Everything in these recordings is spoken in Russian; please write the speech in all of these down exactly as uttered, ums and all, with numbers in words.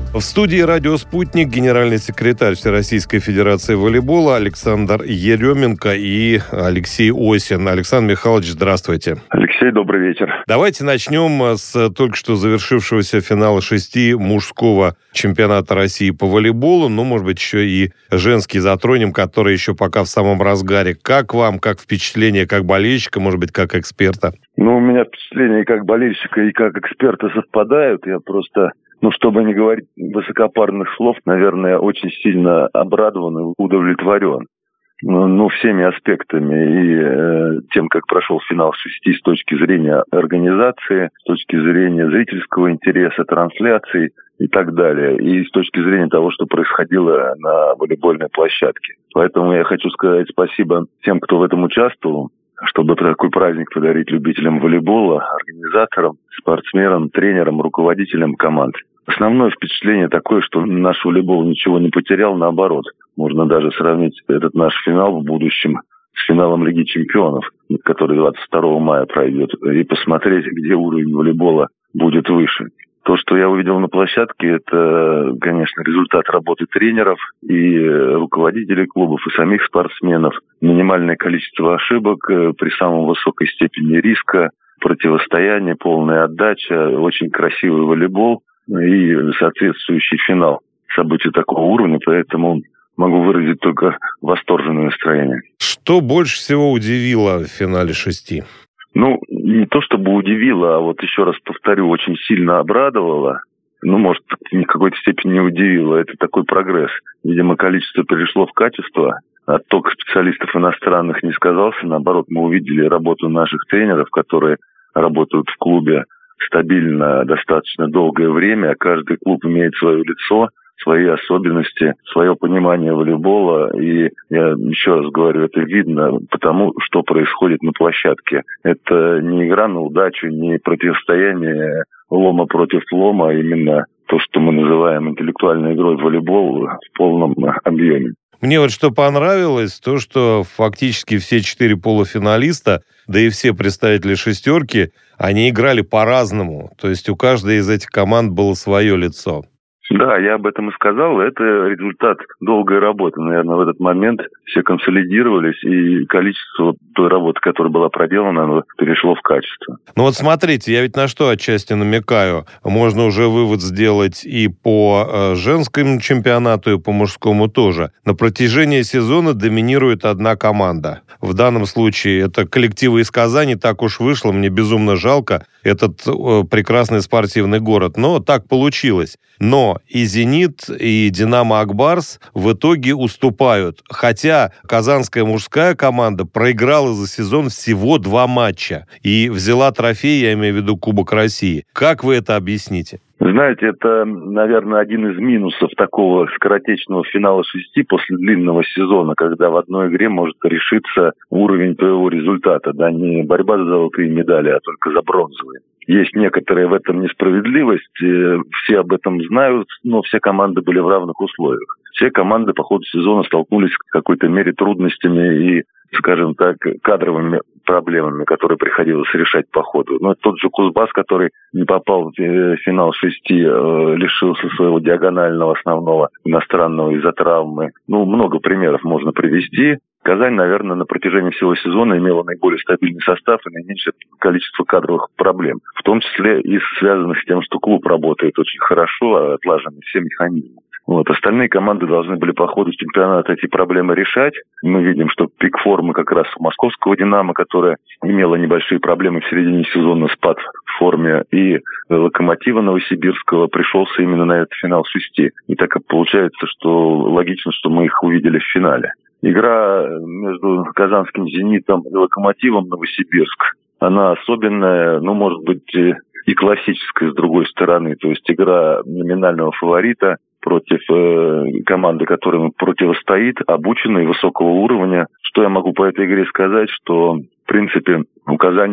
В студии «Радио Спутник» генеральный секретарь Всероссийской Федерации волейбола Александр Еременко и Алексей Осин. Александр Михайлович, здравствуйте. Алексей, добрый вечер. Давайте начнем с только что завершившегося финала шести мужского чемпионата России по волейболу. Ну, может быть, еще и женский затронем, который еще пока в самом разгаре. Как вам, как впечатление, как болельщика, может быть, как эксперта? Ну, у меня впечатления и как болельщика, и как эксперта совпадают. Я просто... Ну, чтобы не говорить высокопарных слов, наверное, очень сильно обрадован и удовлетворен. Ну, ну всеми аспектами. И э, тем, как прошел финал шести с точки зрения организации, с точки зрения зрительского интереса, трансляций и так далее. И с точки зрения того, что происходило на волейбольной площадке. Поэтому я хочу сказать спасибо тем, кто в этом участвовал, чтобы такой праздник подарить любителям волейбола, организаторам, спортсменам, тренерам, руководителям команд. Основное впечатление такое, что наш волейбол ничего не потерял, наоборот. Можно даже сравнить этот наш финал в будущем с финалом Лиги чемпионов, который двадцать второго мая пройдет, и посмотреть, где уровень волейбола будет выше. То, что я увидел на площадке, это, конечно, результат работы тренеров и руководителей клубов, и самих спортсменов. Минимальное количество ошибок при самой высокой степени риска, противостояние, полная отдача, очень красивый волейбол и соответствующий финал. События такого уровня, поэтому могу выразить только восторженное настроение. Что больше всего удивило в финале шести? Ну, не то чтобы удивило, а вот еще раз повторю, очень сильно обрадовало. Ну, может, в какой-то степени не удивило. Это такой прогресс. Видимо, количество перешло в качество. Отток специалистов иностранных не сказался. Наоборот, мы увидели работу наших тренеров, которые работают в клубе стабильно достаточно долгое время. Каждый клуб имеет свое лицо, свои особенности, свое понимание волейбола. И я еще раз говорю, это видно потому, что происходит на площадке. Это не игра на удачу, не противостояние лома против лома, а именно то, что мы называем интеллектуальной игрой в волейбол в полном объеме. Мне вот что понравилось, то, что фактически все четыре полуфиналиста, да и все представители шестерки, они играли по-разному. То есть у каждой из этих команд было свое лицо. Да, я об этом и сказал. Это результат долгой работы. Наверное, в этот момент все консолидировались, и количество той работы, которая была проделана, оно перешло в качество. Ну вот смотрите, я ведь на что отчасти намекаю. Можно уже вывод сделать и по э, женскому чемпионату, и по мужскому тоже. На протяжении сезона доминирует одна команда. В данном случае это коллективы из Казани. Так уж вышло, мне безумно жалко этот э, прекрасный спортивный город. Но так получилось. Но и «Зенит», и «Динамо Ак-Барс» в итоге уступают. Хотя казанская мужская команда проиграла за сезон всего два матча и взяла трофей, я имею в виду Кубок России. Как вы это объясните? Знаете, это, наверное, один из минусов такого скоротечного финала шести после длинного сезона, когда в одной игре может решиться уровень твоего результата. Да, не борьба за золотые медали, а только за бронзовые. Есть некоторая в этом несправедливость, все об этом знают, но все команды были в равных условиях. Все команды по ходу сезона столкнулись в какой-то мере трудностями и, скажем так, кадровыми проблемами, которые приходилось решать по ходу. Но тот же Кузбасс, который не попал в финал шести, лишился своего диагонального основного иностранного из-за травмы. Ну, много примеров можно привести. Казань, наверное, на протяжении всего сезона имела наиболее стабильный состав и наименьшее количество кадровых проблем. В том числе и связанных с тем, что клуб работает очень хорошо, отлажены все механизмы. Вот. Остальные команды должны были по ходу чемпионата эти проблемы решать. Мы видим, что пик формы как раз у московского «Динамо», которая имела небольшие проблемы в середине сезона, спад в форме, и «Локомотива» Новосибирского пришелся именно на этот финал шести. И так и получается, что логично, что мы их увидели в финале. Игра между казанским «Зенитом» и «Локомотивом» Новосибирск, она особенная, ну, может быть, и классическая с другой стороны. То есть игра номинального фаворита против э, команды, которой он противостоит, обученной, высокого уровня. Что я могу по этой игре сказать, что, в принципе, у Казани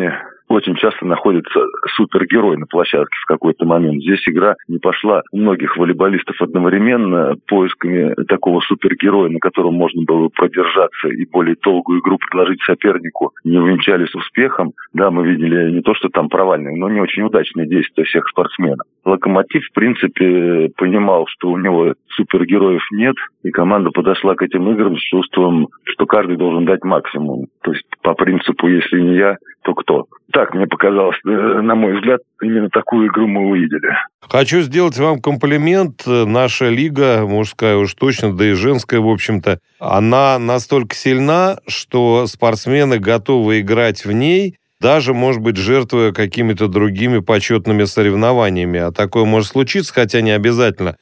очень часто находится супергерой на площадке в какой-то момент. Здесь игра не пошла у многих волейболистов одновременно поисками такого супергероя, на котором можно было продержаться и более долгую игру предложить сопернику, не увенчались успехом. Да, мы видели не то, что там провальные, но не очень удачные действия всех спортсменов. «Локомотив», в принципе, понимал, что у него супергероев нет, и команда подошла к этим играм с чувством, что каждый должен дать максимум. То есть по принципу «если не я, то кто?». Так, мне показалось, на мой взгляд, именно такую игру мы увидели. Хочу сделать вам комплимент. Наша лига, мужская уж точно, да и женская, в общем-то, она настолько сильна, что спортсмены готовы играть в ней, даже, может быть, жертвуя какими-то другими почетными соревнованиями. А такое может случиться, хотя не обязательно.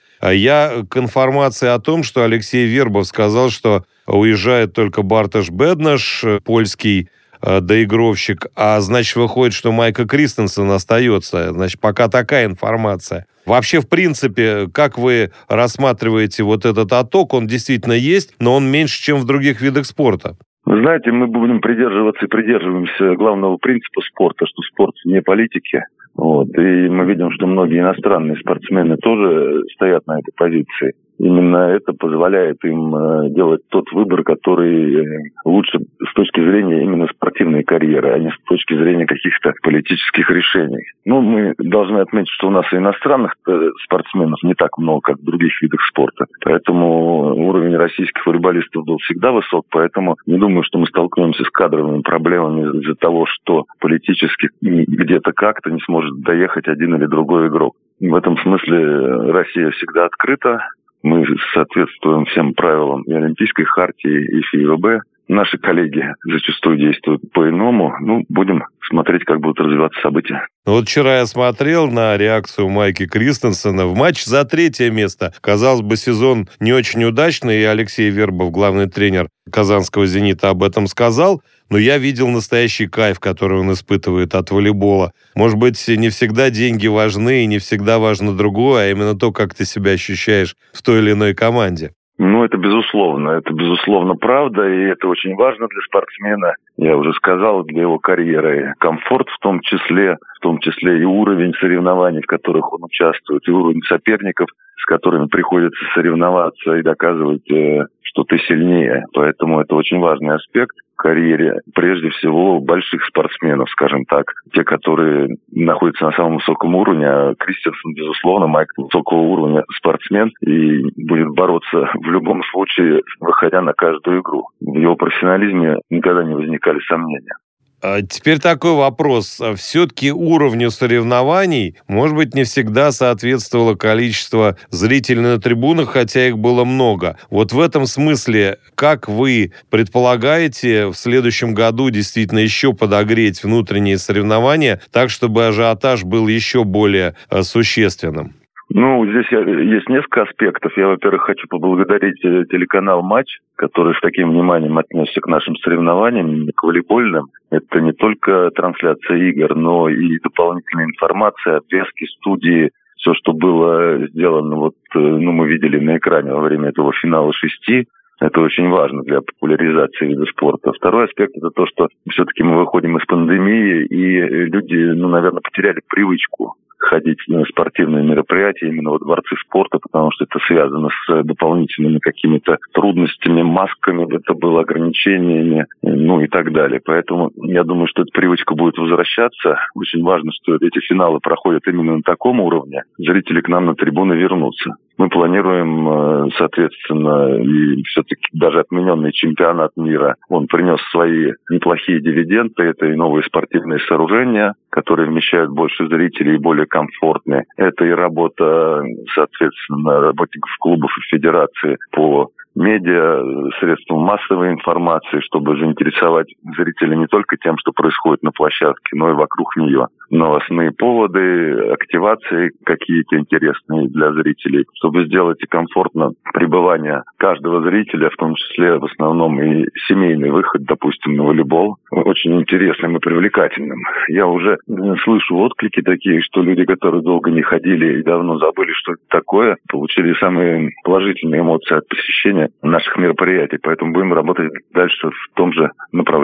Я к информации о том, что Алексей Вербов сказал, что уезжает только Бартош Беднаш, польский доигровщик, а значит, выходит, что Майка Кристенсен остается. Значит, пока такая информация. Вообще, в принципе, как вы рассматриваете вот этот отток? Он действительно есть, но он меньше, чем в других видах спорта. Вы знаете, мы будем придерживаться и придерживаемся главного принципа спорта, что спорт не политики. Вот. И мы видим, что многие иностранные спортсмены тоже стоят на этой позиции. Именно это позволяет им э, делать тот выбор, который э, лучше с точки зрения именно спортивной карьеры, а не с точки зрения каких-то политических решений. Ну, мы должны отметить, что у нас и иностранных э, спортсменов не так много, как в других видах спорта. Поэтому уровень российских волейболистов был всегда высок, поэтому не думаю, что мы столкнемся с кадровыми проблемами из-за того, что политически где-то как-то не сможет доехать один или другой игрок. В этом смысле Россия всегда открыта. Мы соответствуем всем правилам и Олимпийской хартии, и ФИВБ. Наши коллеги зачастую действуют по-иному. Ну, будем смотреть, как будут развиваться события. Вот вчера я смотрел на реакцию Майки Кристенсена в матч за третье место. Казалось бы, сезон не очень удачный, и Алексей Вербов, главный тренер казанского «Зенита», об этом сказал. Но я видел настоящий кайф, который он испытывает от волейбола. Может быть, не всегда деньги важны, и не всегда важно другое, а именно то, как ты себя ощущаешь в той или иной команде. Ну, это безусловно. Это, безусловно, правда, и это очень важно для спортсмена. Я уже сказал, для его карьеры. Комфорт в том числе, в том числе и уровень соревнований, в которых он участвует, и уровень соперников, с которыми приходится соревноваться и доказывать, что ты сильнее. Поэтому это очень важный аспект в карьере. Прежде всего, больших спортсменов, скажем так. Те, которые находятся на самом высоком уровне. А Кристенсен, безусловно, Майк высокого уровня спортсмен и будет бороться в любом случае, выходя на каждую игру. В его профессионализме никогда не возникали сомнения. Теперь такой вопрос. Все-таки уровню соревнований, может быть, не всегда соответствовало количество зрителей на трибунах, хотя их было много. Вот в этом смысле, как вы предполагаете в следующем году действительно еще подогреть внутренние соревнования так, чтобы ажиотаж был еще более существенным? Ну, здесь есть несколько аспектов. Я, во-первых, хочу поблагодарить телеканал «Матч», который с таким вниманием отнесся к нашим соревнованиям, к волейбольным. Это не только трансляция игр, но и дополнительная информация, обвески, студии, все, что было сделано, вот, ну, мы видели на экране во время этого финала шести. Это очень важно для популяризации вида спорта. Второй аспект – это то, что все-таки мы выходим из пандемии, и люди, ну, наверное, потеряли привычку ходить на спортивные мероприятия именно во дворцы спорта, потому что это связано с дополнительными какими-то трудностями, масками, это было ограничениями, ну и так далее. Поэтому я думаю, что эта привычка будет возвращаться. Очень важно, что эти финалы проходят именно на таком уровне. Зрители к нам на трибуны вернутся. Мы планируем, соответственно, и все-таки даже отмененный чемпионат мира, он принес свои неплохие дивиденды. Это и новые спортивные сооружения, которые вмещают больше зрителей и более комфортные. Это и работа, соответственно, работников клубов и федерации по медиа, средствам массовой информации, чтобы заинтересовать зрителей не только тем, что происходит на площадке, но и вокруг нее. Новостные поводы, активации какие-то интересные для зрителей, чтобы сделать и комфортно пребывание каждого зрителя, в том числе в основном и семейный выход, допустим, на волейбол, очень интересным и привлекательным. Я уже слышу отклики такие, что люди, которые долго не ходили и давно забыли, что это такое, получили самые положительные эмоции от посещения наших мероприятий. Поэтому будем работать дальше в том же направлении.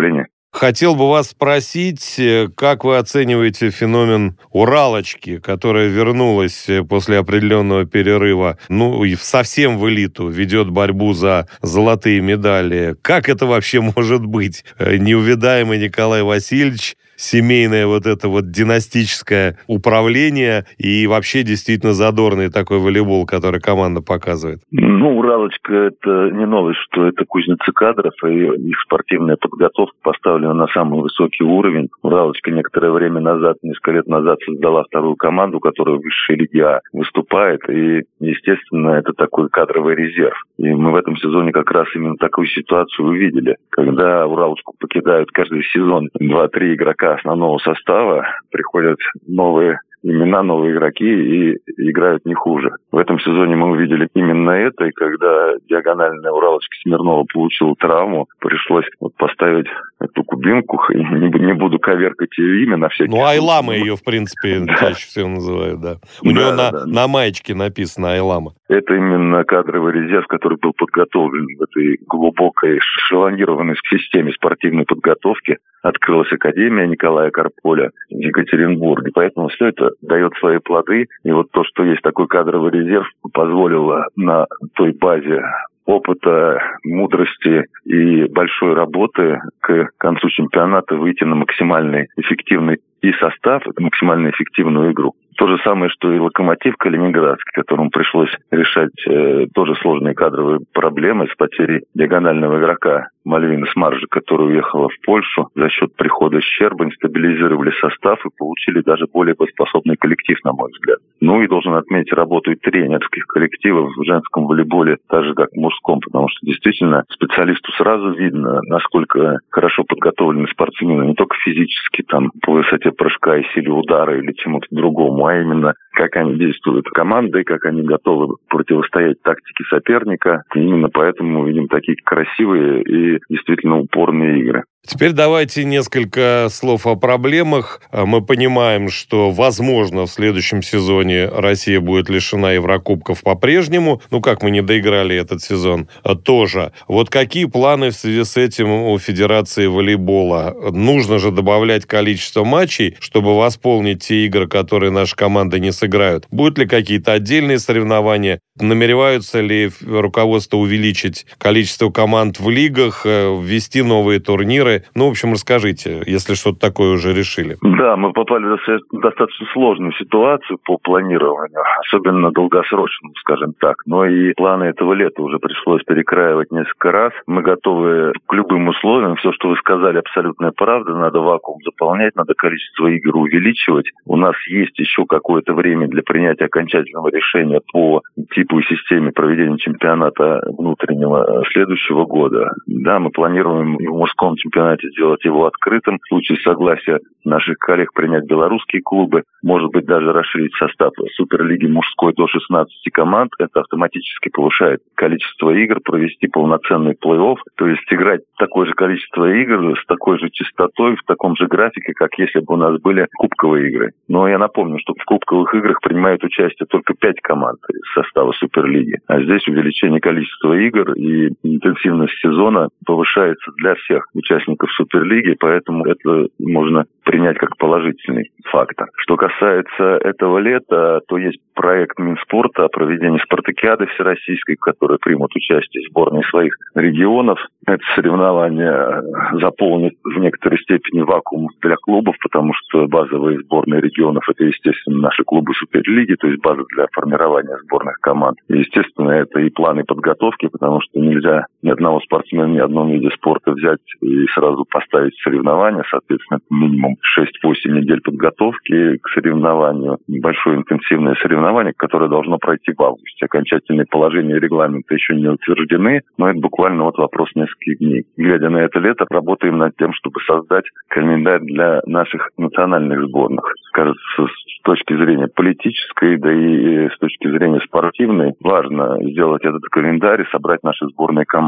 Хотел бы вас спросить, как вы оцениваете феномен «Уралочки», которая вернулась после определенного перерыва, ну, и совсем в элиту, ведет борьбу за золотые медали. Как это вообще может быть? Неувидаемый Николай Васильевич, семейное вот это вот династическое управление и вообще действительно задорный такой волейбол, который команда показывает. Ну, «Уралочка» — это не новость, что это кузница кадров, и их спортивная подготовка поставлена на самый высокий уровень. «Уралочка» некоторое время назад, несколько лет назад создала вторую команду, которая в высшей лиге А выступает, и, естественно, это такой кадровый резерв. И мы в этом сезоне как раз именно такую ситуацию увидели, когда «Уралочку» покидают каждый сезон два-три игрока основного состава, приходят новые имена, новые игроки и играют не хуже. В этом сезоне мы увидели именно это, и когда диагональная «Уралочка» Смирнова получила травму, пришлось вот поставить эту кубинку, и не, не буду коверкать ее имя на всякий случай. Ну, Айлама ее, в принципе, да. чаще всего называют, да. У да, нее да, на, да. на маечке написано Айлама. Это именно кадровый резерв, который был подготовлен в этой глубокой шелонированной системе спортивной подготовки. Открылась Академия Николая Карполя в Екатеринбурге. Поэтому все это дает свои плоды. И вот то, что есть такой кадровый резерв, позволило на той базе опыта, мудрости и большой работы к концу чемпионата выйти на максимально эффективный и состав, максимально эффективную игру. То же самое, что и «Локомотив» Калининградский, которому пришлось решать э, тоже сложные кадровые проблемы с потерей диагонального игрока Мальвины Смаржи, которая уехала в Польшу. За счет прихода Щербань стабилизировали состав и получили даже более боеспособный коллектив, на мой взгляд. Ну и должен отметить работу и тренерских коллективов в женском волейболе, так же как в мужском, потому что действительно специалисту сразу видно, насколько хорошо подготовлены спортсмены, не только физически, там, по высоте прыжка и силе удара или чему-то другому, а именно как они действуют командой, как они готовы противостоять тактике соперника. И именно поэтому мы видим такие красивые и действительно упорные игры. Теперь давайте несколько слов о проблемах. Мы понимаем, что, возможно, в следующем сезоне Россия будет лишена Еврокубков по-прежнему. Ну, как мы не доиграли этот сезон, тоже. Вот какие планы в связи с этим у Федерации волейбола? Нужно же добавлять количество матчей, чтобы восполнить те игры, которые наши команды не сыграют. Будут ли какие-то отдельные соревнования? Намереваются ли руководство увеличить количество команд в лигах, ввести новые турниры? Ну, в общем, расскажите, если что-то такое уже решили. Да, мы попали в достаточно сложную ситуацию по планированию, особенно долгосрочному, скажем так. Но и планы этого лета уже пришлось перекраивать несколько раз. Мы готовы к любым условиям. Все, что вы сказали, абсолютная правда. Надо вакуум заполнять, надо количество игр увеличивать. У нас есть еще какое-то время для принятия окончательного решения по типу и системе проведения чемпионата внутреннего следующего года. Да, мы планируем и в мужском чемпионате сделать его открытым. В случае согласия наших коллег принять белорусские клубы, может быть, даже расширить состав Суперлиги мужской до шестнадцати команд. Это автоматически повышает количество игр, провести полноценный плей-офф, то есть играть такое же количество игр с такой же частотой, в таком же графике, как если бы у нас были кубковые игры. Но я напомню, что в кубковых играх принимают участие только пять команд из состава Суперлиги. А здесь увеличение количества игр и интенсивность сезона повышается для всех участников Суперлиги, поэтому это можно принять как положительный фактор. Что касается этого лета, то есть проект Минспорта о проведении спартакиады всероссийской, в которой примут участие сборные своих регионов. Это соревнование заполнит в некоторой степени вакуум для клубов, потому что базовые сборные регионов – это, естественно, наши клубы Суперлиги, то есть база для формирования сборных команд. И, естественно, это и планы подготовки, потому что нельзя ни одного спортсмена ни одном виде спорта взять и сразу поставить соревнования. Соответственно, это минимум шесть-восемь недель подготовки к соревнованию. Большое интенсивное соревнование, которое должно пройти в августе. Окончательные положения регламента еще не утверждены, но это буквально вот вопрос нескольких дней. Глядя на это лето, работаем над тем, чтобы создать календарь для наших национальных сборных. Кажется, с точки зрения политической, да и с точки зрения спортивной, важно сделать этот календарь и собрать наши сборные команды.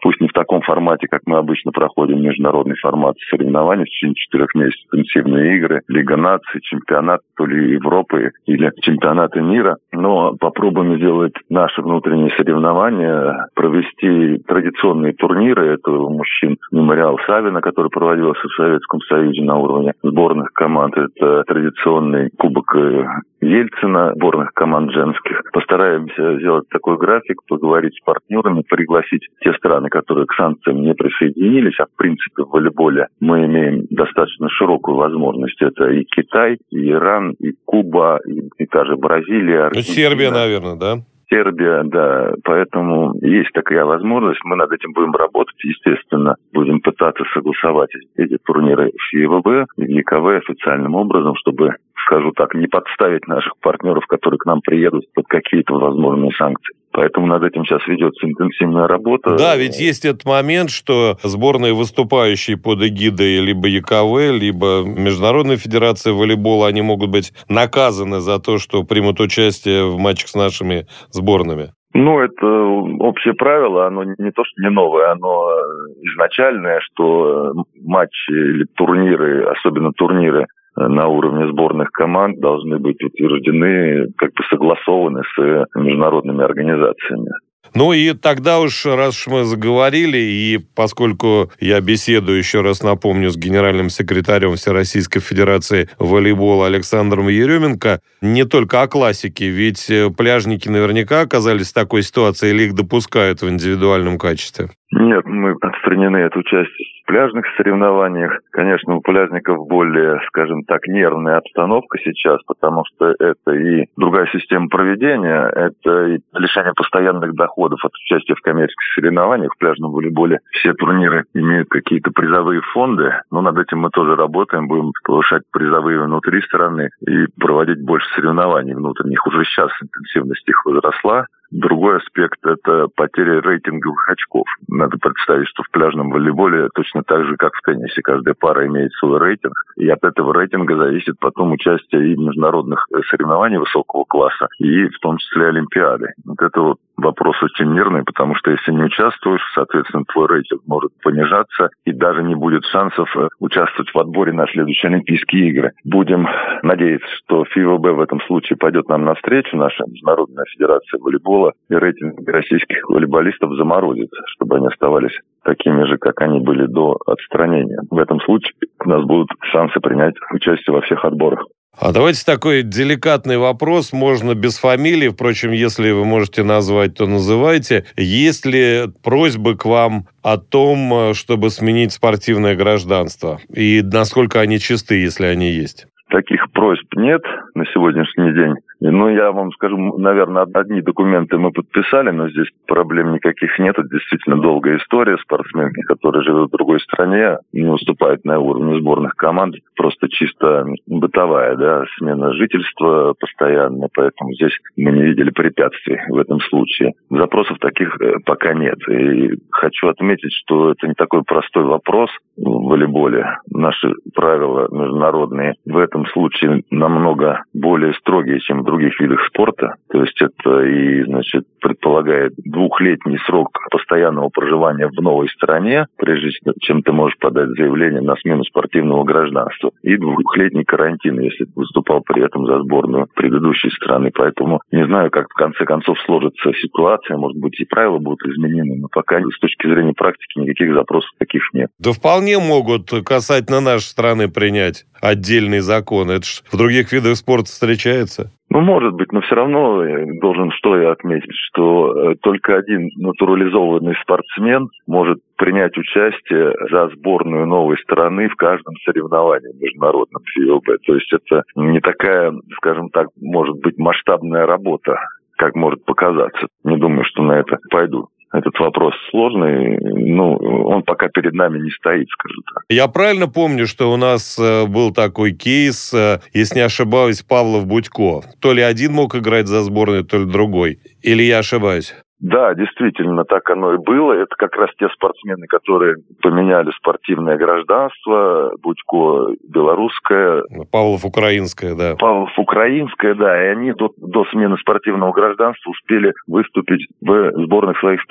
пусть не в таком формате, как мы обычно проходим международный формат соревнований в течение четырех месяцев, интенсивные игры, Лига наций, чемпионат то ли Европы или чемпионаты мира, но попробуем сделать наши внутренние соревнования, провести традиционные турниры. Это у мужчин мемориал Савина, который проводился в Советском Союзе на уровне сборных команд. Это традиционный кубок Ельцина, сборных команд женских. Постараемся сделать такой график, поговорить с партнерами, пригласить те страны, которые к санкциям не присоединились, а в принципе в волейболе мы имеем достаточно широкую возможность. Это и Китай, и Иран, и Куба, и, и та же Бразилия, Аргентина. Сербия, наверное, да? Сербия, да. Поэтому есть такая возможность. Мы над этим будем работать. Естественно, будем пытаться согласовать эти турниры в ФИВБ и в ЕКВ официальным образом, чтобы, скажу так, не подставить наших партнеров, которые к нам приедут под какие-то возможные санкции. Поэтому над этим сейчас ведется интенсивная работа. Да, ведь есть этот момент, что сборные, выступающие под эгидой либо ЕКВ, либо Международной Федерации волейбола, они могут быть наказаны за то, что примут участие в матчах с нашими сборными. Ну, это общее правило, оно не то, что не новое, оно изначальное, что матчи или турниры, особенно турниры на уровне сборных команд, должны быть утверждены, как бы согласованы с международными организациями. Ну и тогда уж, раз уж мы заговорили, и поскольку я беседую, еще раз напомню, с генеральным секретарем Всероссийской Федерации волейбола Александром Еременко, не только о классике, ведь пляжники наверняка оказались в такой ситуации или их допускают в индивидуальном качестве? Нет, мы отстранены от участия в пляжных соревнованиях. Конечно, у пляжников более, скажем так, нервная обстановка сейчас, потому что это и другая система проведения, это и лишение постоянных доходов от участия в коммерческих соревнованиях. В пляжном волейболе все турниры имеют какие-то призовые фонды, но над этим мы тоже работаем, будем повышать призовые внутри страны и проводить больше соревнований внутренних. Уже сейчас интенсивность их возросла. Другой аспект – это потеря рейтинговых очков. Надо представить, что в пляжном волейболе точно так же, как в теннисе, каждая пара имеет свой рейтинг, и от этого рейтинга зависит потом участие и в международных соревнованиях высокого класса, и в том числе Олимпиады. Вот это вот вопрос очень нервный, потому что если не участвуешь, соответственно, твой рейтинг может понижаться, и даже не будет шансов участвовать в отборе на следующие Олимпийские игры. Будем надеяться, что ФИВБ в этом случае пойдет нам навстречу, наша Международная Федерация волейбола, и рейтинг российских волейболистов заморозит, чтобы они оставались такими же, как они были до отстранения. В этом случае у нас будут шансы принять участие во всех отборах. А давайте такой деликатный вопрос, можно без фамилии, впрочем, если вы можете назвать, то называйте. Есть ли просьбы к вам о том, чтобы сменить спортивное гражданство? И насколько они чисты, если они есть? Таких просьб нет на сегодняшний день. Ну, я вам скажу, наверное, одни документы мы подписали, но здесь проблем никаких нет. Это действительно долгая история. Спортсменки, которые живут в другой стране, не выступают на уровне сборных команд. Просто чисто бытовая, да, смена жительства постоянно. Поэтому здесь мы не видели препятствий в этом случае. Запросов таких пока нет. И хочу отметить, что это не такой простой вопрос в волейболе. Наши правила международные в этом случае намного более строгие, чем в других видах спорта. То есть это и, значит, предполагает двухлетний срок постоянного проживания в новой стране, прежде чем ты можешь подать заявление на смену спортивного гражданства, и двухлетний карантин, если ты выступал при этом за сборную предыдущей страны. Поэтому не знаю, как в конце концов сложится ситуация, может быть, и правила будут изменены, но пока с точки зрения практики никаких запросов таких нет. Да вполне могут касательно нашей страны принять отдельный закон. Это ж в других видах спорта встречается. Ну, может быть, но все равно должен что я отметить, что только один натурализованный спортсмен может принять участие за сборную новой страны в каждом соревновании международном ФИВБ. То есть это не такая, скажем так, может быть, масштабная работа, как может показаться. Не думаю, что на это пойду. Этот вопрос сложный, ну, он пока перед нами не стоит, скажем так. Я правильно помню, что у нас э, был такой кейс, э, если не ошибаюсь, Павлов Будько. То ли один мог играть за сборную, то ли другой. Или я ошибаюсь? Да, действительно, так оно и было. Это как раз те спортсмены, которые поменяли спортивное гражданство. Будько белорусское. Павлов украинское, да. Павлов украинское, да. И они до, до смены спортивного гражданства успели выступить в сборных своих стран.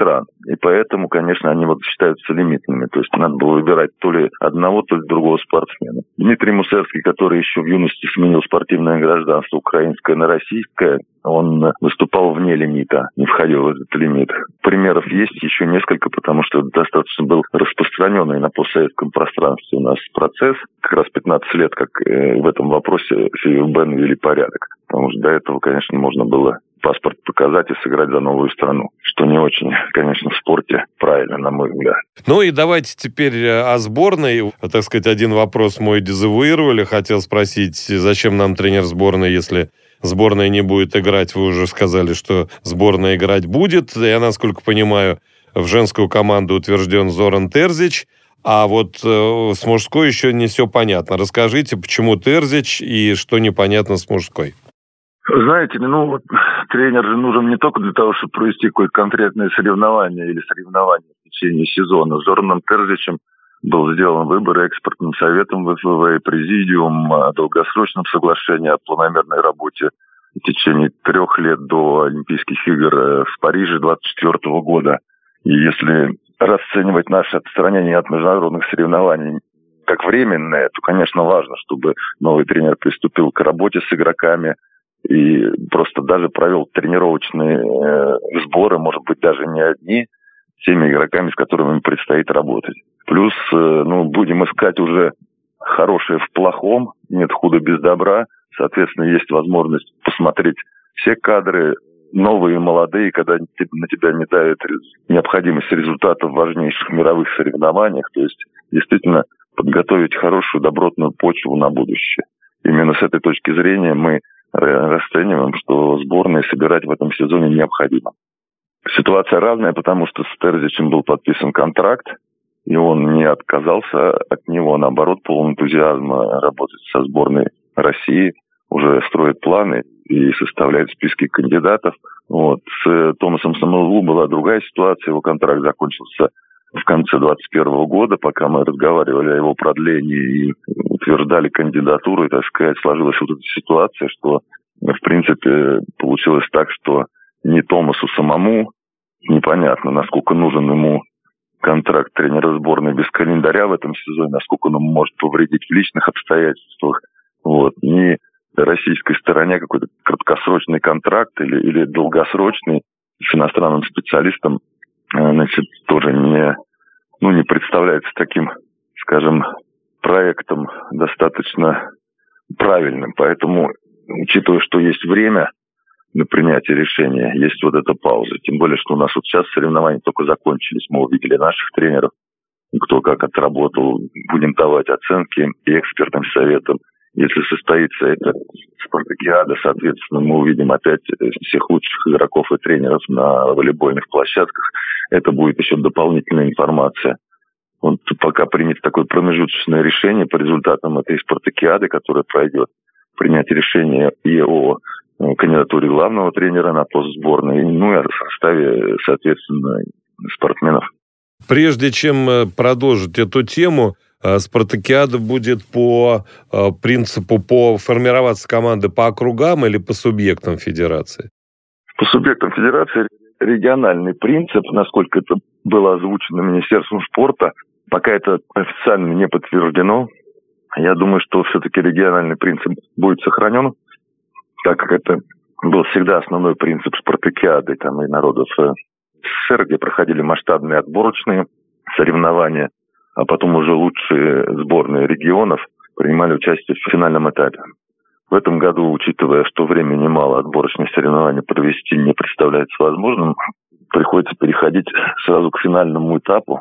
И поэтому, конечно, они вот считаются лимитными. То есть надо было выбирать то ли одного, то ли другого спортсмена. Дмитрий Мусерский, который еще в юности сменил спортивное гражданство украинское на российское, он выступал вне лимита, не входил в этот лимит. Примеров есть еще несколько, потому что достаточно был распространенный на постсоветском пространстве у нас процесс. Как раз пятнадцать лет, как в этом вопросе ФИФБ навели порядок. Потому что до этого, конечно, можно было паспорт показать и сыграть за новую страну. Что не очень, конечно, в спорте правильно, на мой взгляд. Ну и давайте теперь о сборной. Так сказать, один вопрос мой дезавуировали. Хотел спросить, зачем нам тренер сборной, если сборная не будет играть? Вы уже сказали, что сборная играть будет. Я, насколько понимаю, в женскую команду утвержден Зоран Терзич. А вот э, с мужской еще не все понятно. Расскажите, почему Терзич и что непонятно с мужской? Знаете, ну вот тренер же нужен не только для того, чтобы провести какое-то конкретное соревнование или соревнование в течение сезона. С Зораном Терзичем был сделан выбор экспертным советом ВФВ и президиум о долгосрочном соглашении о планомерной работе в течение трех лет до Олимпийских игр в Париже двадцать четвёртого года. И если расценивать наше отстранение от международных соревнований как временное, то, конечно, важно, чтобы новый тренер приступил к работе с игроками и просто даже провел тренировочные э, сборы, может быть, даже не одни, с теми игроками, с которыми им предстоит работать. Плюс, э, ну, будем искать уже хорошее в плохом, нет худа без добра. Соответственно, есть возможность посмотреть все кадры, новые и молодые, когда на тебя не давит необходимость результатов в важнейших мировых соревнованиях. То есть, действительно, подготовить хорошую, добротную почву на будущее. Именно с этой точки зрения мы расцениваем, что сборные собирать в этом сезоне необходимо. Ситуация разная, потому что с Терзичем был подписан контракт, и он не отказался от него, наоборот, полон энтузиазма работать со сборной России, уже строит планы и составляет списки кандидатов. Вот. С Томасом Самойлу была другая ситуация, его контракт закончился в конце двадцать первого года, пока мы разговаривали о его продлении и утверждали кандидатуру, и, так сказать, сложилась вот эта ситуация, что, в принципе, получилось так, что не Томасу самому непонятно, насколько нужен ему контракт тренера сборной без календаря в этом сезоне, насколько он может повредить в личных обстоятельствах. Вот. Ни российской стороне какой-то краткосрочный контракт или, или долгосрочный с иностранным специалистом, значит, тоже не, ну, не представляется таким, скажем, проектом достаточно правильным. Поэтому, учитывая, что есть время на принятие решения, есть вот эта пауза. Тем более, что у нас вот сейчас соревнования только закончились. Мы увидели наших тренеров, кто как отработал. Будем давать оценки и экспертным советам. Если состоится эта спартакиада, соответственно, мы увидим опять всех лучших игроков и тренеров на волейбольных площадках. Это будет еще дополнительная информация. Вот пока принято такое промежуточное решение по результатам этой спартакиады, которая пройдет, принять решение и о кандидатуре главного тренера на пост сборной, ну и о составе, соответственно, спортсменов. Прежде чем продолжить эту тему, спартакиада будет по принципу, по формироваться команды по округам или по субъектам федерации? По субъектам федерации региональный принцип, насколько это было озвучено Министерством спорта, пока это официально не подтверждено. Я думаю, что все-таки региональный принцип будет сохранен, так как это был всегда основной принцип спартакиады там, и народов СССР, где проходили масштабные отборочные соревнования, а потом уже лучшие сборные регионов принимали участие в финальном этапе. В этом году, учитывая, что времени мало, отборочные соревнования провести не представляется возможным, приходится переходить сразу к финальному этапу.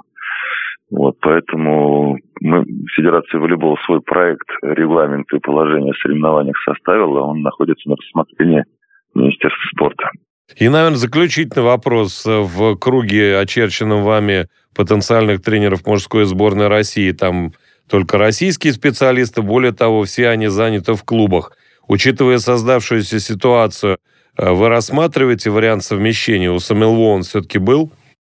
Вот, поэтому мы, Федерация волейбола, свой проект, регламент и положение о соревнованиях составила, он находится на рассмотрении Министерства спорта. И, наверное, заключительный вопрос. В круге, очерченном вами, потенциальных тренеров мужской сборной России, там только российские специалисты, более того, все они заняты в клубах. Учитывая создавшуюся ситуацию, вы рассматриваете вариант совмещения? У Самойлова он все-таки был?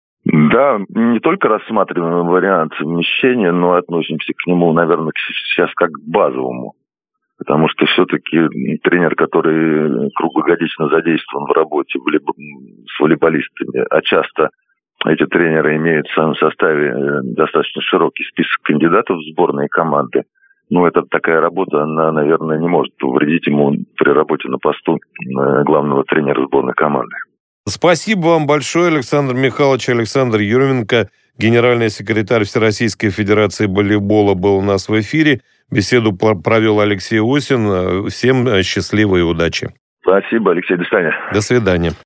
Да, не только рассматриваем вариант совмещения, но относимся к нему, наверное, сейчас как к базовому. Потому что все-таки тренер, который круглогодично задействован в работе с волейболистами, а часто эти тренеры имеют в своем составе достаточно широкий список кандидатов в сборные команды. Ну, это такая работа, она, наверное, не может повредить ему при работе на посту главного тренера сборной команды. Спасибо вам большое, Александр Михайлович. Александр Еременко, генеральный секретарь Всероссийской Федерации волейбола, был у нас в эфире. Беседу провел Алексей Осин. Всем счастливой и удачи. Спасибо, Алексей. До свидания. До свидания.